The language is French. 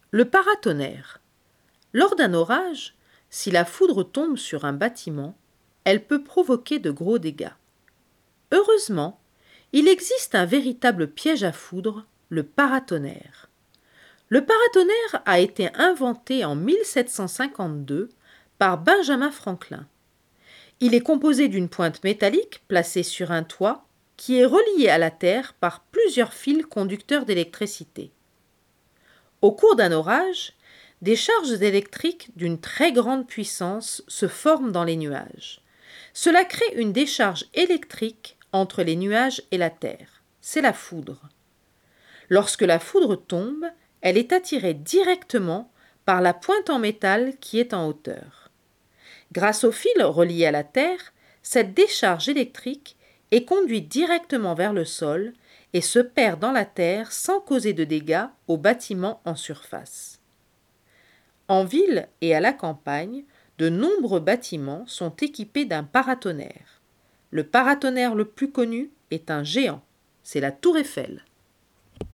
Le paratonnerre. Lors d'un orage, si la foudre tombe sur un bâtiment, elle peut provoquer de gros dégâts. Heureusement, il existe un véritable piège à foudre, le paratonnerre. Le paratonnerre a été inventé en 1752 par Benjamin Franklin. Il est composé d'une pointe métallique placée sur un toit qui est reliée à la terre par plusieurs fils conducteurs d'électricité. Au cours d'un orage, des charges électriques d'une très grande puissance se forment dans les nuages. Cela crée une décharge électrique entre les nuages et la terre. C'est la foudre. Lorsque la foudre tombe, elle est attirée directement par la pointe en métal qui est en hauteur. Grâce au fil relié à la terre, cette décharge électrique est conduite directement vers le sol et se perd dans la terre sans causer de dégâts aux bâtiments en surface. En ville et à la campagne, de nombreux bâtiments sont équipés d'un paratonnerre. Le paratonnerre le plus connu est un géant, c'est la Tour Eiffel.